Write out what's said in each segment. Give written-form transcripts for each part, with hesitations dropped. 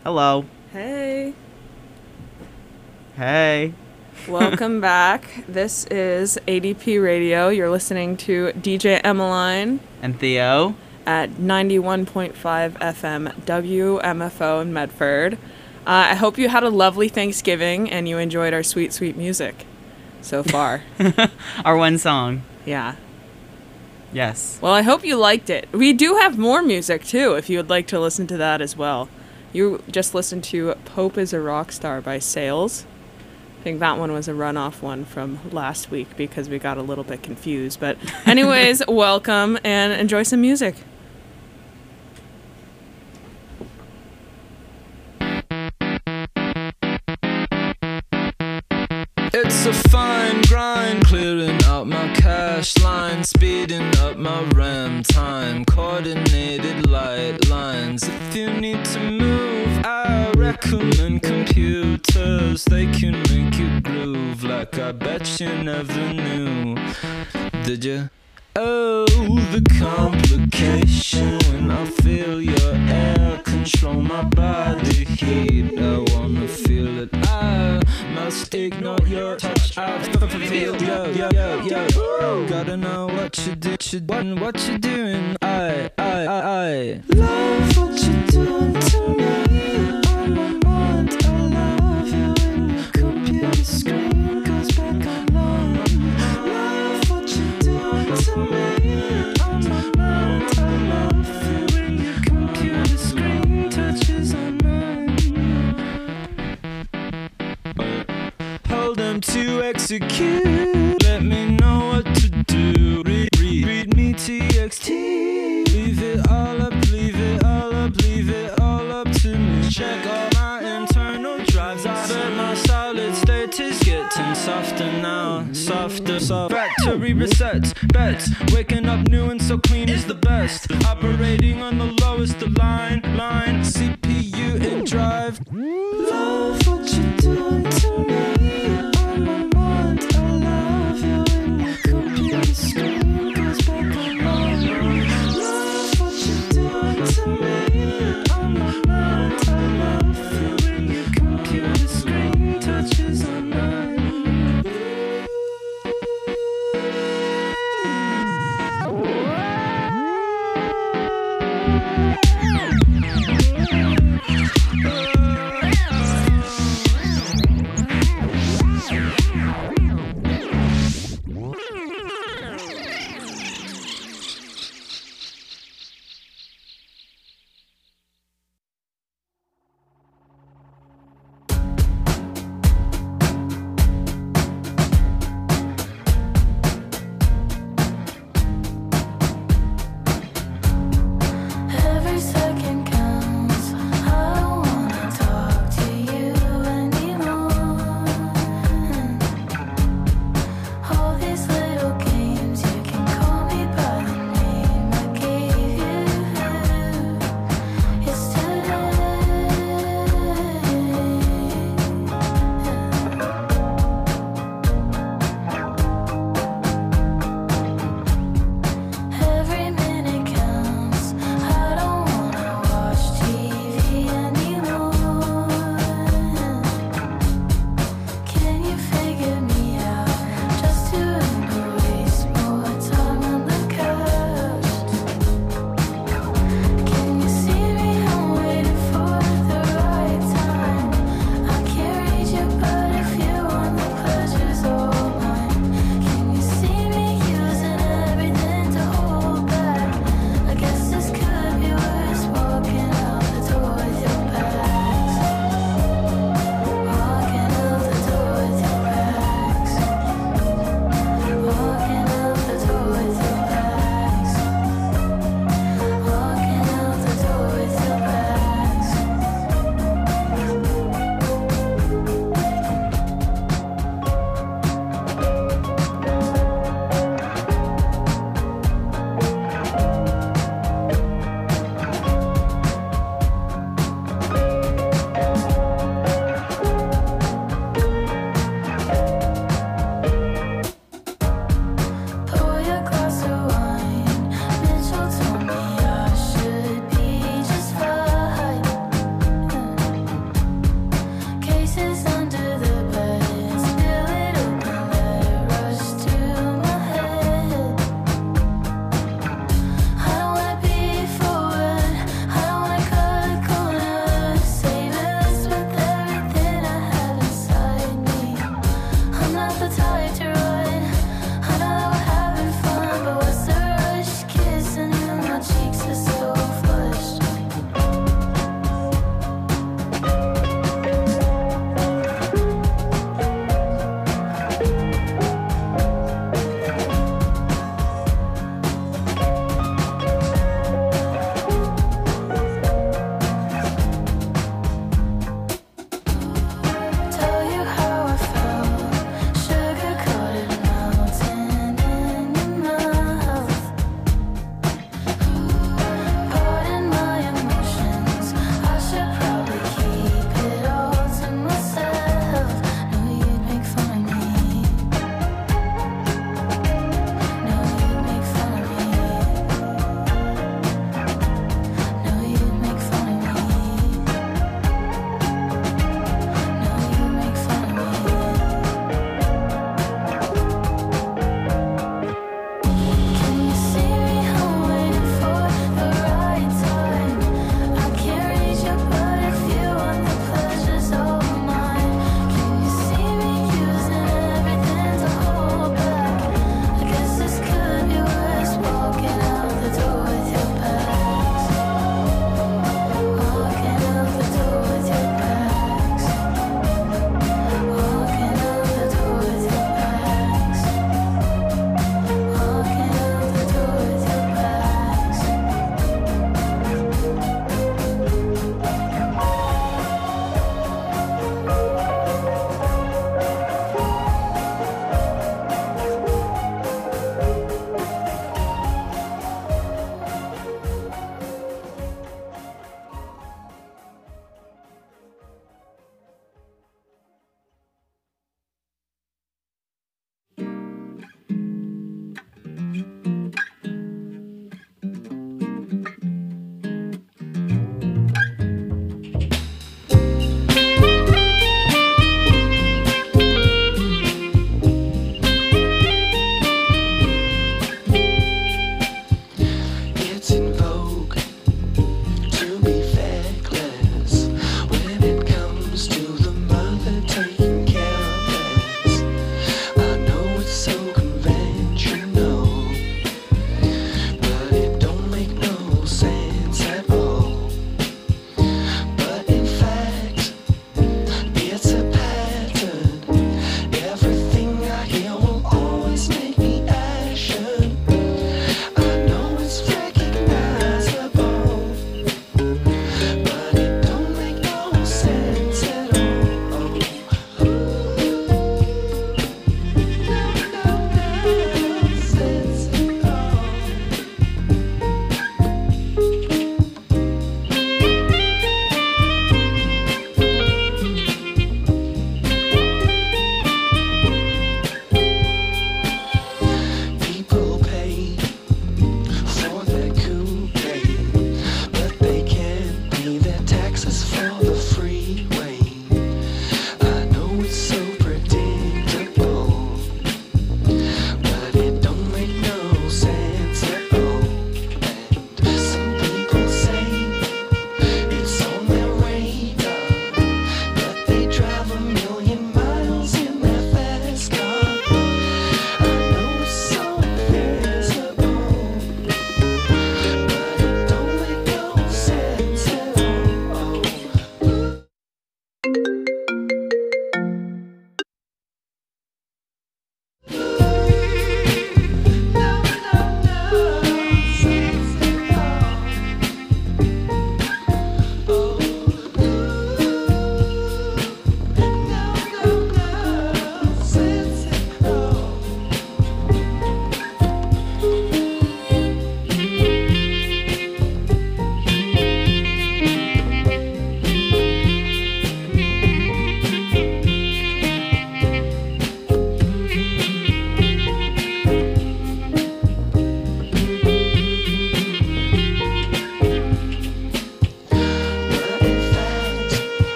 Hello. Hey. Hey. Welcome back. This is ADP Radio. You're listening to DJ Emmeline And Theo. at 91.5 FM WMFO in Medford. I hope you had a lovely Thanksgiving and you enjoyed our sweet, sweet music so far. Our one song. Yeah. Yes. Well, I hope you liked it. We do have more music, too, if you would like to listen to that as well. You just listened to Pope is a Rock Star by Sales. I think that one was a runoff one from last week because we got a little bit confused. But anyways, welcome and enjoy some music. It's a fine grind, clearing out my cash line, speeding up my RAM time, coordinated light lines. If you need to move, I recommend computers. They can make you groove like I bet you never knew. Did you? Oh, the complication when I feel your air control my body heat. I wanna feel it. I must ignore your touch. I feel yo. Gotta know what you do, what you doing. I love what you're doing to me. On my mind, I love you when your computer screen goes back online. Love what you're doing to me. On my mind, I love you when your computer screen touches on mine. Hold them to execute. Let me know what to do. Read me TXT. Leave it all up, leave it all up, leave it all up to me. Check all my internal drives. I bet my solid state is getting softer now. Softer. Factory resets, bets. Waking up new and so clean is the best. Operating on the lowest of line. CPU in drive. Love what you're doing to me. On my mind, I love you when your computer screen goes back online. Love what you're doing to me. On my mind, I love you when your computer screen touches on mine. Every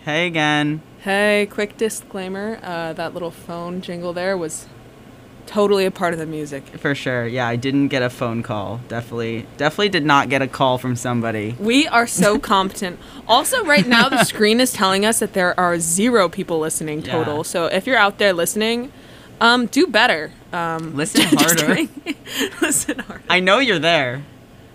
Hey again. Hey, quick disclaimer. That little phone jingle there was totally a part of the music. For sure. Yeah, I didn't get a phone call. Definitely did not get a call from somebody. We are so competent. Also, right now, the screen is telling us that there are 0 people listening total. Yeah. So if you're out there listening, do better. Listen harder. Listen harder. I know you're there.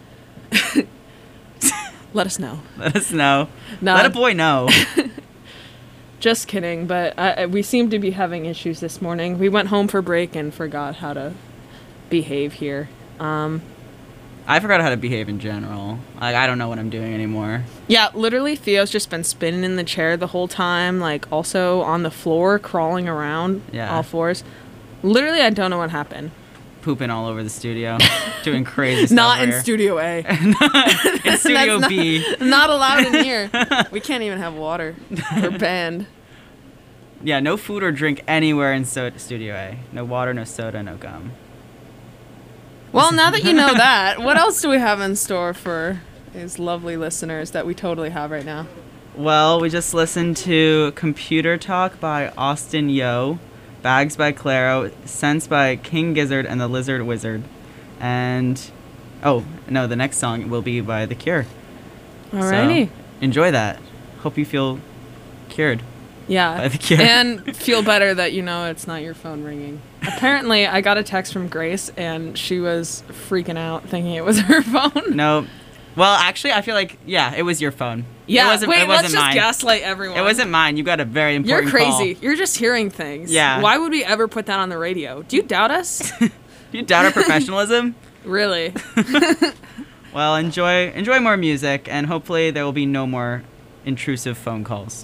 Let us know. Let us know. Nah. Let a boy know. Just kidding, but we seem to be having issues this morning. We went home for break and forgot how to behave here. I forgot how to behave in general. Like, I don't know what I'm doing anymore. Yeah, literally, Theo's just been spinning in the chair the whole time, like also on the floor, crawling around all fours. Literally, I don't know what happened. Pooping all over the studio. Doing crazy stuff. Not in here. Studio A. In Studio That's B. Not allowed in here. We can't even have water. We're banned. Yeah, no food or drink anywhere in Studio A. No water, no soda, no gum. Well, now that you know that, what else do we have in store for these lovely listeners that we totally have right now? Well, we just listened to Computer Talk by Austin Yo, Bags by Claro, Sense by King Gizzard and the Lizard Wizard. And, oh, no, the next song will be by The Cure. Alrighty. So, enjoy that. Hope you feel cured. Yeah. By The Cure. And feel better that you know it's not your phone ringing. Apparently, I got a text from Grace, and she was freaking out, thinking it was her phone. No. Well, actually, I feel like, yeah, it was your phone. Yeah, it wasn't let's just mine. gaslight everyone. It wasn't mine. You got a very important You're crazy. call. You're just hearing things. Yeah. Why would we ever put that on the radio? Do you doubt us? Do you doubt our professionalism? Really? Well, enjoy more music, and hopefully there will be no more intrusive phone calls.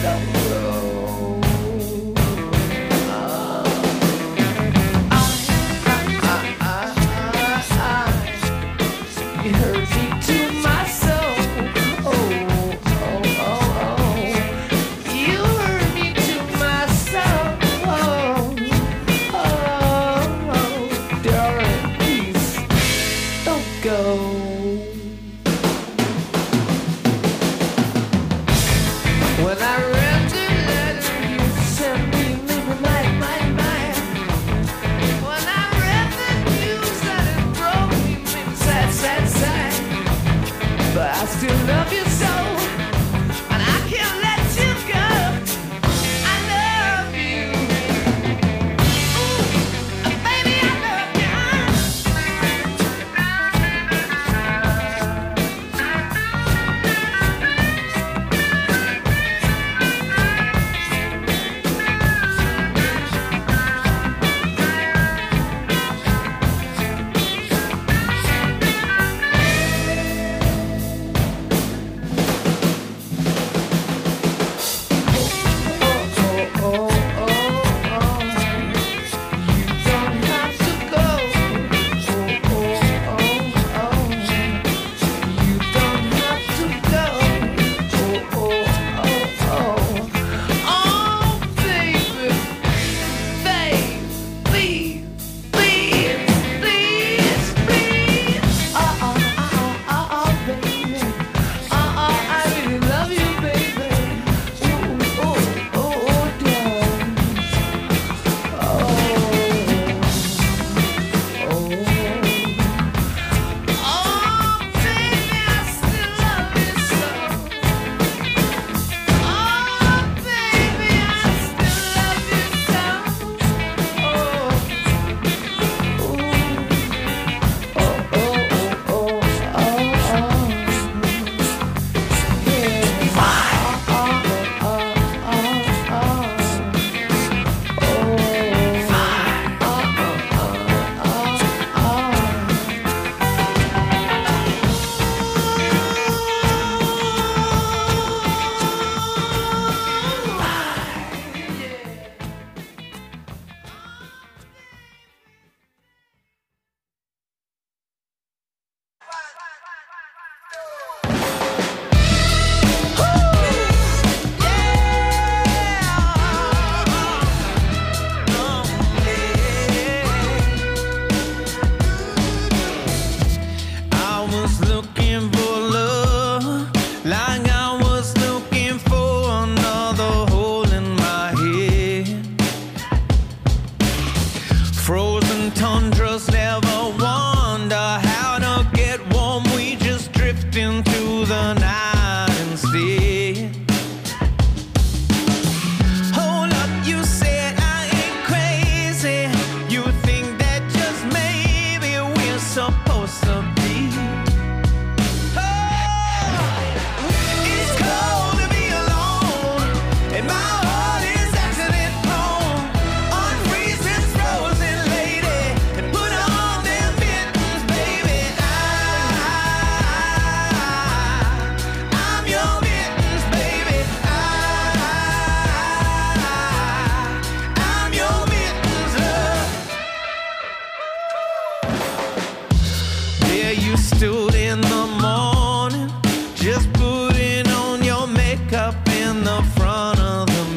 Just putting on your makeup in the front of the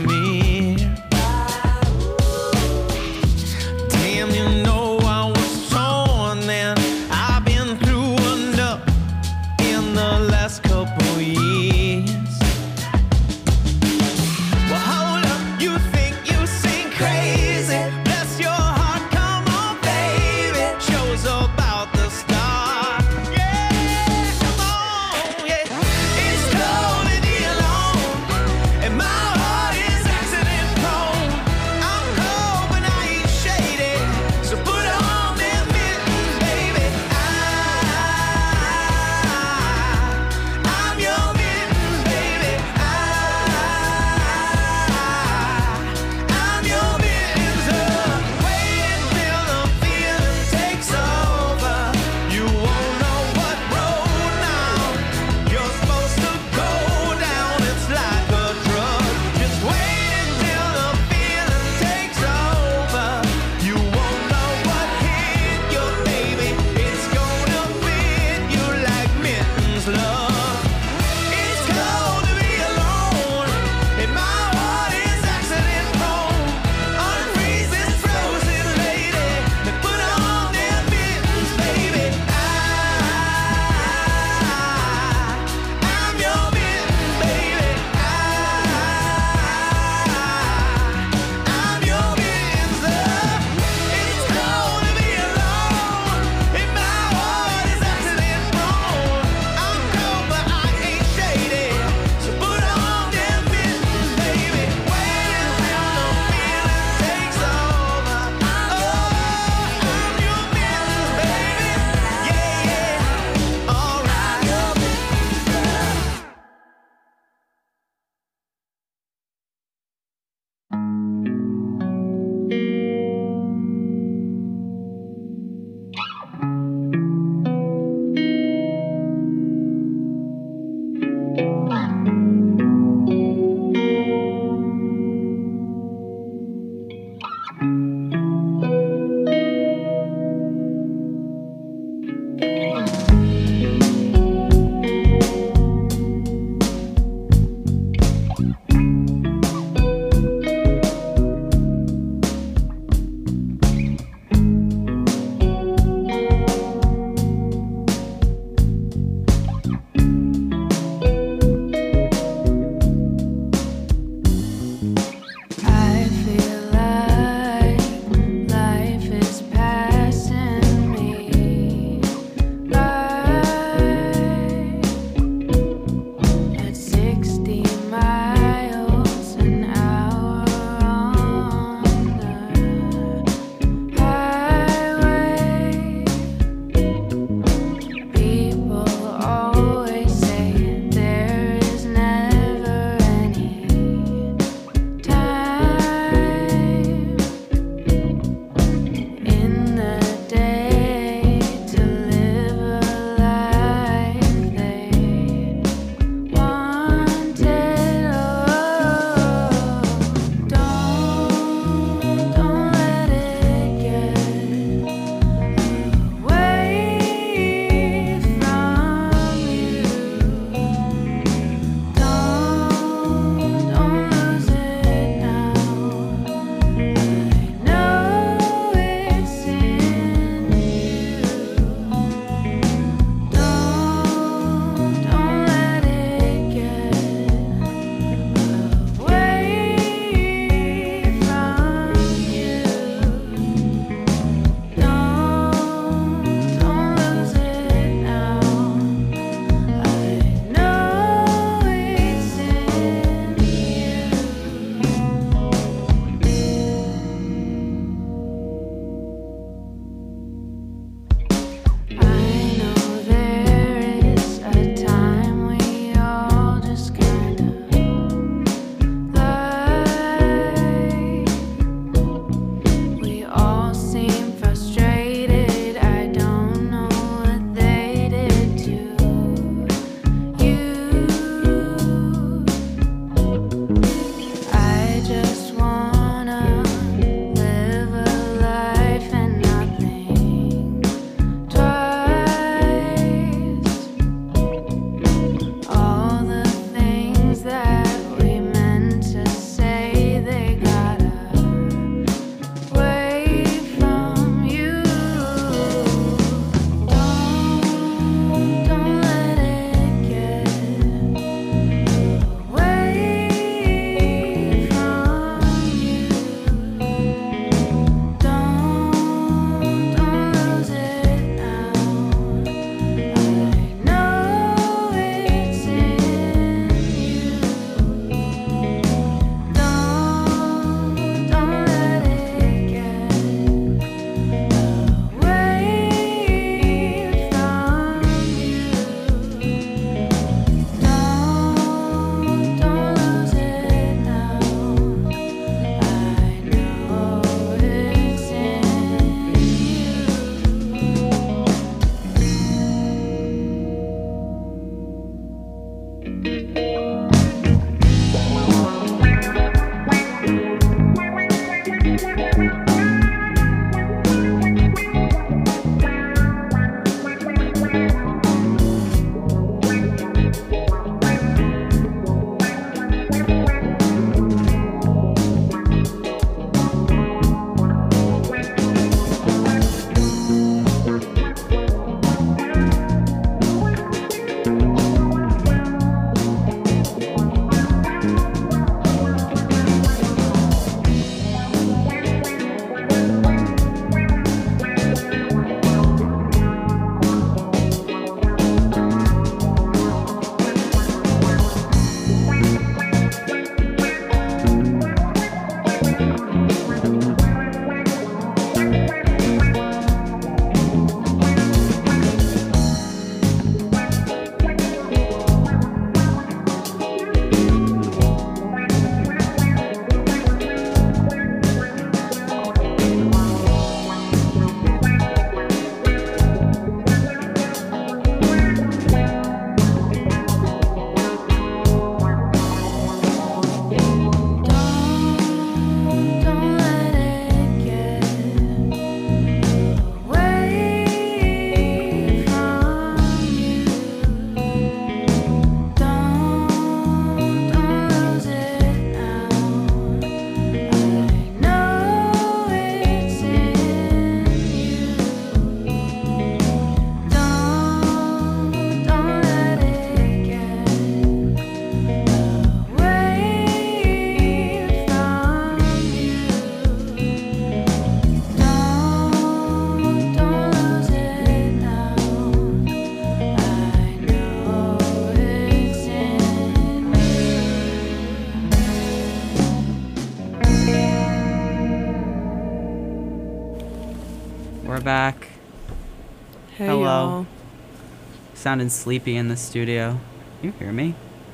we're back. Hey, Hello. y'all. Sounding sleepy in the studio. You hear me?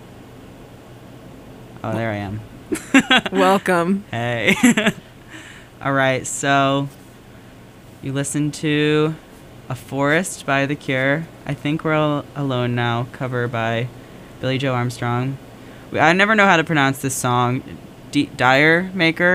Oh, there I am. Welcome. Hey. All right, so you listened to A Forest by The Cure. I Think We're Alone Now, cover by Billy Joe Armstrong. I never know how to pronounce this song. Deer.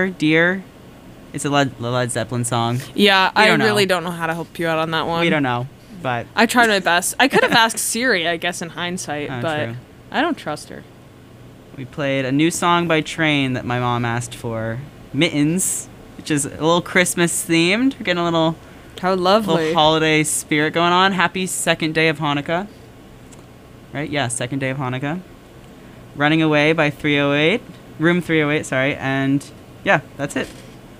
It's a Led Zeppelin song. Yeah, We I don't know. really don't know how to help you out on that one. We don't know, but I tried my best. I could have asked Siri, I guess, in hindsight, Oh, but true. I don't trust her. we played a new song by Train that my mom asked for, Mittens, which is a little Christmas themed. We're getting a little How lovely. holiday spirit going on. Happy second day of Hanukkah. Right? Yeah, second day of Hanukkah. Running Away by 308. Room 308, sorry. And yeah, that's it.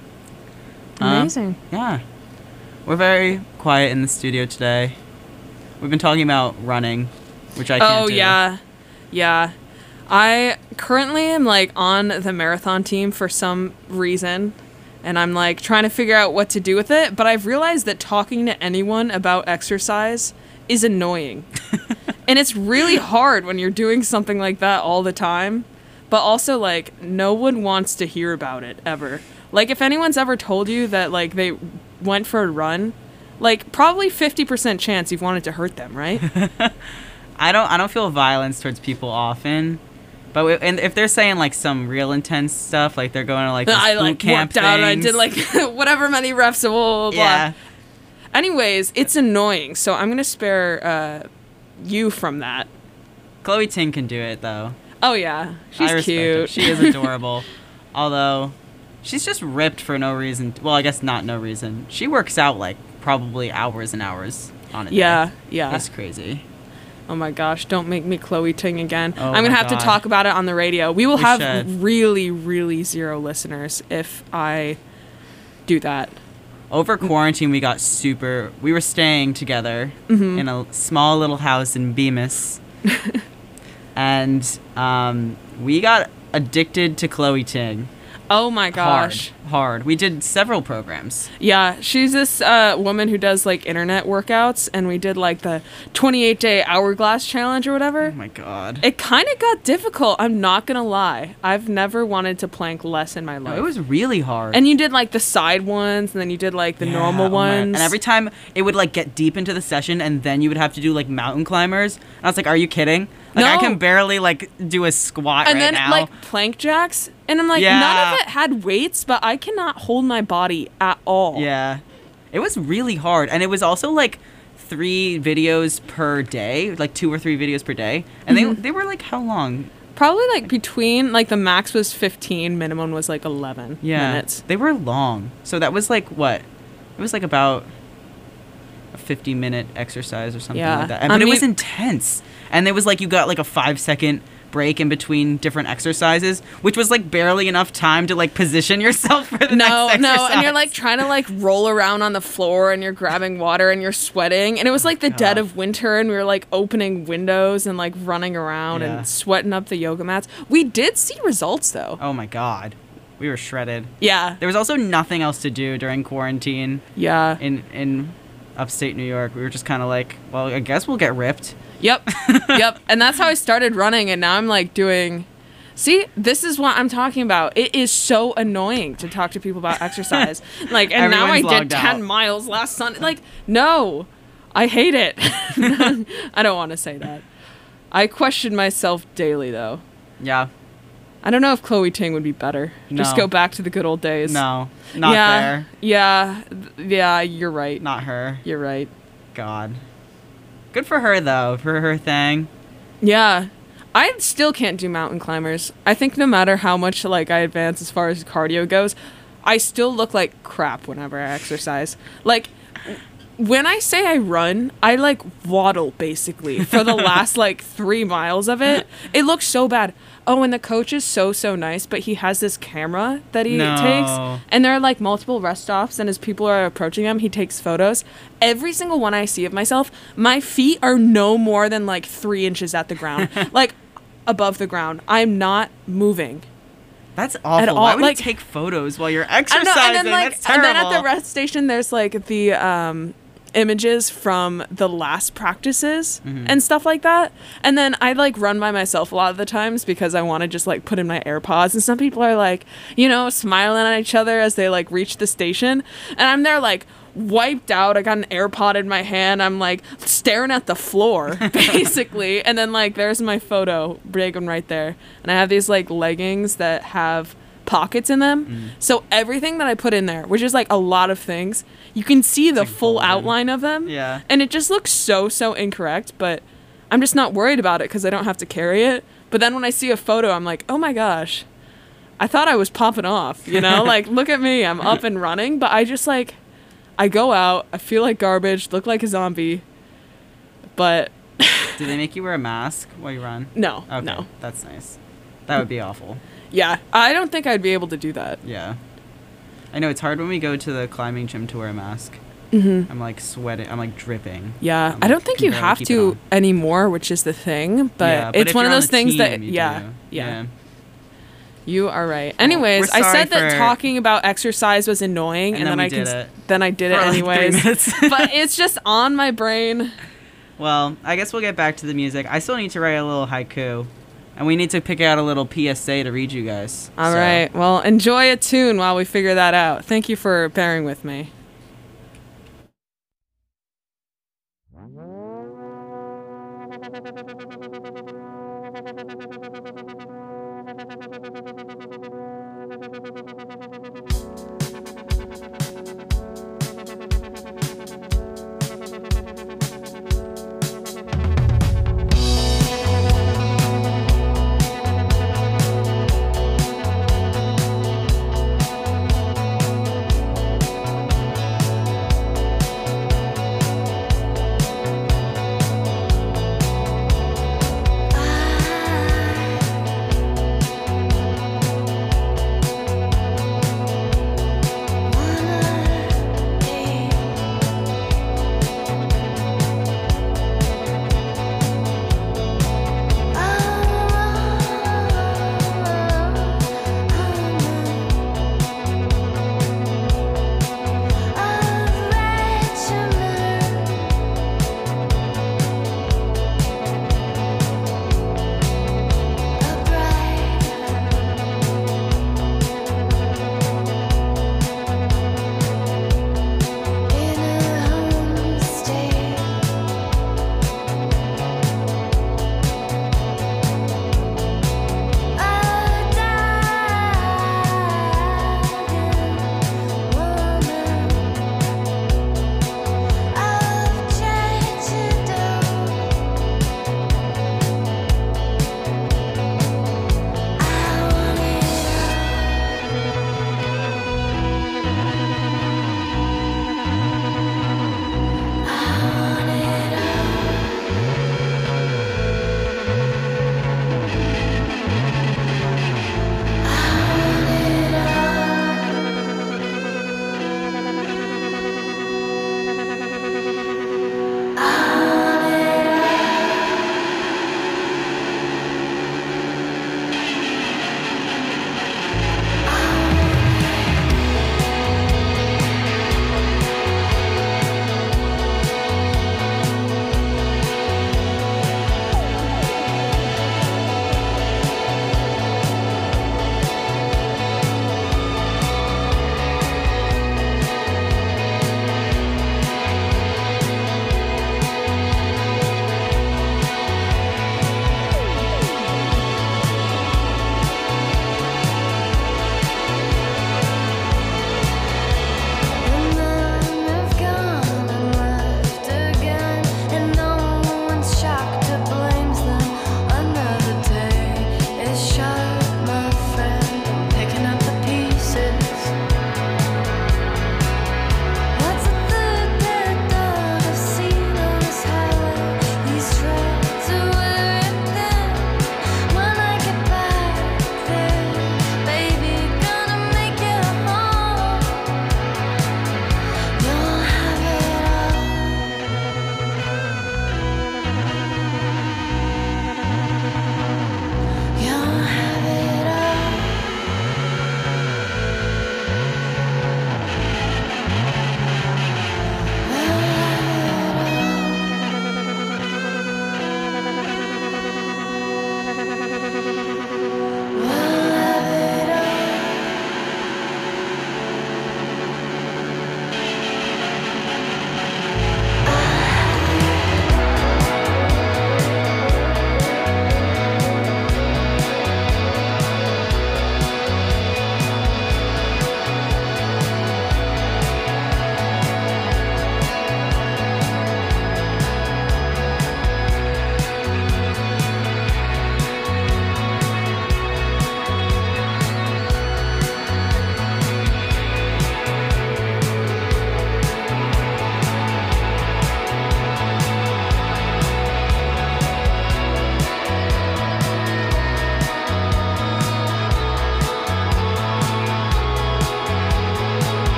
Amazing. Yeah. We're very quiet in the studio today. We've been talking about running, which I can't do. Yeah. I currently am like on the marathon team for some reason, and I'm like trying to figure out what to do with it, but I've realized that talking to anyone about exercise is annoying. And it's really hard when you're doing something like that all the time, but also like no one wants to hear about it ever. Like if anyone's ever told you that like they went for a run, like probably 50% chance you've wanted to hurt them, right? I don't feel violence towards people often, but and if they're saying like some real intense stuff, like they're going to like I boot like camp worked out and I things. did like whatever many reps, blah, blah, blah. Yeah. Anyways, it's annoying, so I'm gonna spare you from that. Chloe Ting can do it though. Oh yeah, she's I respect her. cute. She is adorable. Although she's just ripped for no reason. Well, I guess not no reason. She works out like probably hours and hours on it. Yeah. It's crazy. Oh my gosh, don't make me Chloe Ting again. Oh I'm gonna my have God. to talk about it on the radio. We will We have should. really, really zero listeners if I do that. Over quarantine, we were staying together in a small little house in Bemis. And we got addicted to Chloe Ting. Oh my gosh. Hard. We did several programs. Yeah, she's this woman who does like internet workouts, and we did like the 28-day hourglass challenge or whatever. Oh my God. It kind of got difficult, I'm not gonna lie. I've never wanted to plank less in my No, life. it was really hard. And you did like the side ones, and then you did like the Yeah, normal oh my- ones. And every time it would like get deep into the session, and then you would have to do like mountain climbers. And I was like, "Are you kidding? Like I No. can barely like do a squat and right then now." like plank jacks, and I'm like, Yeah. none of it had weights, but I cannot hold my body at all. Yeah, it was really hard, and it was also like 3 videos per day, like 2 or 3 videos per day, and they were like how long? Probably like between like the max was 15, minimum was like 11 Yeah, minutes. they were long. So that was like what? It was like about a 50-minute exercise or something Yeah. like that. I But it was mean- intense. And it was like you got like a 5-second break in between different exercises, which was like barely enough time to like position yourself for the next exercise. And you're like trying to like roll around on the floor, and you're grabbing water, and you're sweating, and it was like the dead God. of winter, and we were like opening windows and like running around Yeah. and sweating up the yoga mats. We did see results though. Oh my God. We were shredded. Yeah. There was also nothing else to do during quarantine Yeah. in upstate New York. We were just kind of like, well, I guess we'll get ripped. Yep. Yep. And that's how I started running, and now I'm like doing. See, this is what I'm talking about. It is so annoying to talk to people about exercise. Like, and now I Everyone's did logged 10 out. miles last Sunday. Like, no, I hate it. I don't want to say that. I question myself daily, though. Yeah. I don't know if Chloe Ting would be better. Just No. go back to the good old days. No. Not yeah, there. Yeah, you're right. Not her. You're right. God. Good for her though, for her thing. Yeah. I still can't do mountain climbers. I think no matter how much like I advance as far as cardio goes, I still look like crap whenever I exercise. Like when I say I run, I like waddle basically for the last like 3 miles of it. It looks so bad. Oh, and the coach is so nice, but he has this camera that he No. takes, and there are like multiple rest stops, and as people are approaching him, he takes photos. Every single one I see of myself, my feet are no more than like 3 inches at the ground, like above the ground. I'm not moving. That's awful. all, Why would like- you take photos while you're I exercising? know, and then like, That's terrible. and then at the rest station, there's like the images from the last practices and stuff like that. And then I like run by myself a lot of the times because I want to just like put in my AirPods. And some people are like, you know, smiling at each other as they like reach the station, and I'm there like wiped out. I got an AirPod in my hand. I'm like staring at the floor basically, and then like there's my photo, big one right there. And I have these like leggings that have pockets in them, so everything that I put in there, which is like a lot of things, you can see the like full folded. outline of them. Yeah. And it just looks so incorrect, but I'm just not worried about it because I don't have to carry it. But then when I see a photo, I'm like, oh my gosh, I thought I was popping off, you know? Like, look at me, I'm up and running. But I just like, I go out, I feel like garbage, look like a zombie, but Do they make you wear a mask while you run? no, Okay, no. that's nice. That would be awful. Yeah, I don't think I'd be able to do that. Yeah. I know it's hard when we go to the climbing gym to wear a mask. I'm like sweating. I'm like dripping. Yeah, I'm I don't like, think can you barely have keep it to on. anymore, which is the thing. But Yeah, it's if one of you're on those a things that, team, you yeah, do. yeah, you are right. Anyways, we're I sorry said that for- talking about exercise was annoying, And and then then we did it. then I did it For, like, 3 anyways. minutes. But it's just on my brain. Well, I guess we'll get back to the music. I still need to write a little haiku. And we need to pick out a little PSA to read you guys. All right. Well, enjoy a tune while we figure that out. Thank you for bearing with me.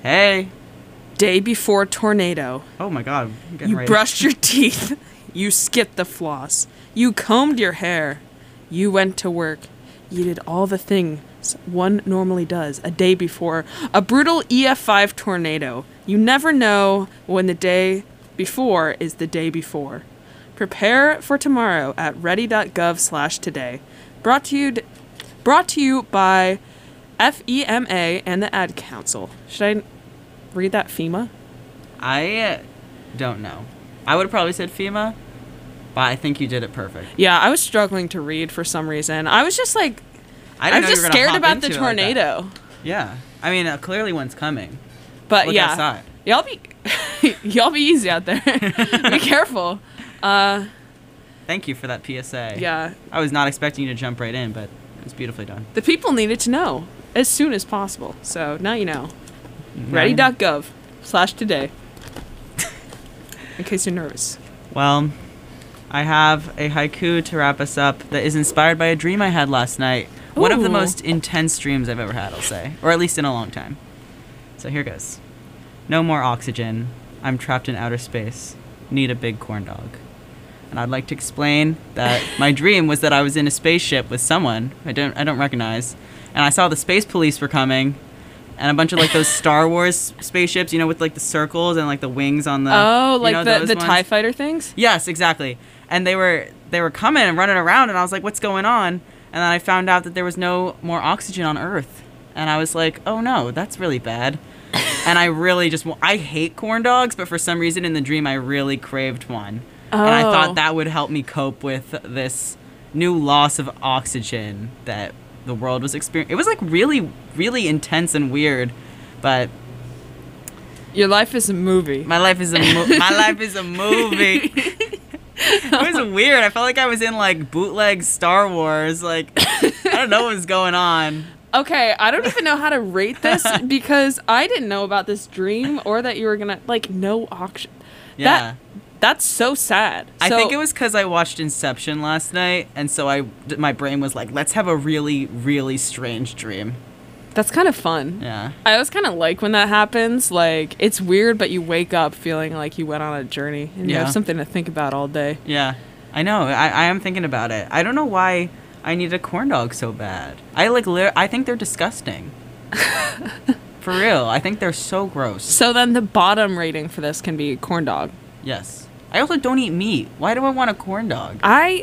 Hey. Day before tornado. Oh my god. I'm getting You ready. brushed your teeth. You skipped the floss. You combed your hair. You went to work. You did all the things one normally does a day before a brutal EF5 tornado. You never know when the day before is the day before. Prepare for tomorrow at ready.gov/today. Brought to you by FEMA and the Ad Council. Should I read that FEMA? I don't know. I would have probably said FEMA, but I think you did it perfect. Yeah, I was struggling to read for some reason. I was just like, I I'm didn't know just you were gonna scared hop about the into it like that. tornado. Yeah. I mean, clearly one's coming. But Look yeah, outside. y'all be easy out there. Be careful. Thank you for that PSA. Yeah, I was not expecting you to jump right in, but it was beautifully done. the people needed to know as soon as possible. So now you know. Now Ready.gov/today. In case you're nervous. Well, I have a haiku to wrap us up that is inspired by a dream I had last night. One of the Ooh. most intense dreams I've ever had, I'll say. Or at least in a long time. So here goes. No more oxygen. I'm trapped in outer space. Need a big corn dog. And I'd like to explain that my dream was that I was in a spaceship with someone I don't recognize. And I saw the space police were coming. And a bunch of like those Star Wars spaceships, you know, with like the circles and like the wings on the. Oh, you like know, the those ones? TIE fighter things? Yes, exactly. And they were coming and running around, and I was like, "What's going on?" And then I found out that there was no more oxygen on Earth, and I was like, "Oh no, that's really bad." And I really I hate corn dogs, but for some reason in the dream I really craved one, and I Oh. thought that would help me cope with this new loss of oxygen that the world was experiencing. It was like really, really intense and weird, but Your life is a movie. my life is a my life is a movie. It was weird. I felt like I was in like bootleg Star Wars. Like I don't know what was going on. Okay, I don't even know how to rate this because I didn't know about this dream or that you were gonna like no auction. Yeah. That's so sad. I So- think it was because I watched Inception last night, and so my brain was like, let's have a really, really strange dream. That's kind of fun. Yeah. I always kind of like when that happens. Like, it's weird, but you wake up feeling like you went on a journey and you Yeah. have something to think about all day. Yeah. I know. I am thinking about it. I don't know why I need a corn dog so bad. I think they're disgusting. For real. I think they're so gross. So then the bottom rating for this can be corn dog. Yes. I also don't eat meat. Why do I want a corn dog?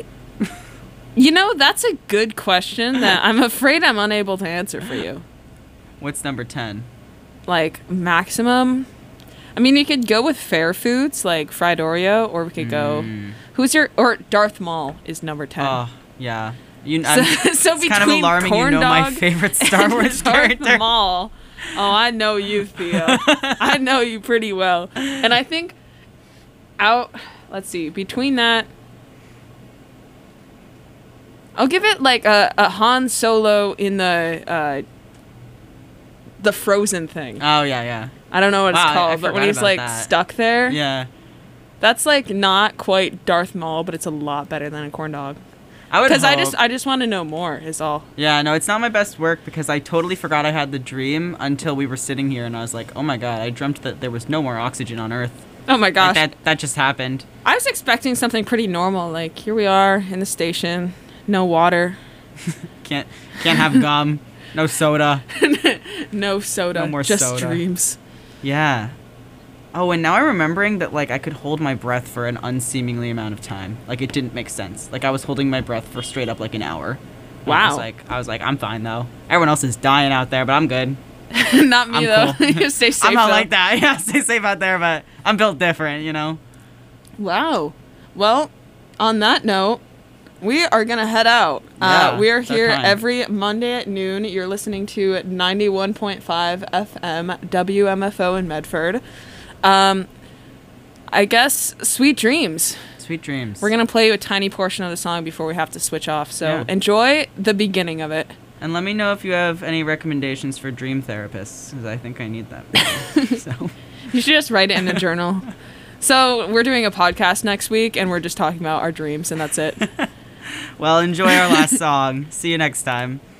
You know, that's a good question that I'm afraid I'm unable to answer for you. What's number 10? Like, maximum? I mean, you could go with fair foods, like fried Oreo, or we could go... Or Darth Maul is number 10. Oh, yeah. So So it's kind of between alarming corn you know my dog favorite Star Wars character. Darth Maul. Oh, I know you, Theo. I know you pretty well. And I think let's see, between that, I'll give it like a Han Solo in the Frozen thing. Oh, yeah. I don't know what it's Wow, I called, but when forgot he's about like that. stuck there, Yeah. that's like not quite Darth Maul, but it's a lot better than a corn dog. I would Because hope. I just want to know more. Is all. Yeah, no, it's not my best work because I totally forgot I had the dream until we were sitting here and I was like, oh my god, I dreamt that there was no more oxygen on Earth. Oh my gosh. Like that just happened. I was expecting something pretty normal. Like, here we are in the station, no water, Can't have gum, no soda. no soda, No more just soda. dreams. Yeah. Oh, and now I'm remembering that like I could hold my breath for an unseemingly amount of time. Like it didn't make sense. Like I was holding my breath for straight up like an hour. And Wow. I was like, I'm fine though. Everyone else is dying out there, but I'm good. Not me, I'm though. cool. You stay safe, I'm not though. like that. Yeah, stay safe out there, but I'm built different, you know. Wow. Well, on that note, we are going to head out. Yeah, we are it's our here time. every Monday at noon. You're listening to 91.5 FM WMFO in Medford. I guess sweet dreams. Sweet dreams. We're going to play you a tiny portion of the song before we have to switch off. So Yeah. enjoy the beginning of it. And let me know if you have any recommendations for dream therapists, because I think I need that. So You should just write it in a journal. So we're doing a podcast next week, and we're just talking about our dreams, and that's it. well, enjoy our last song. See you next time.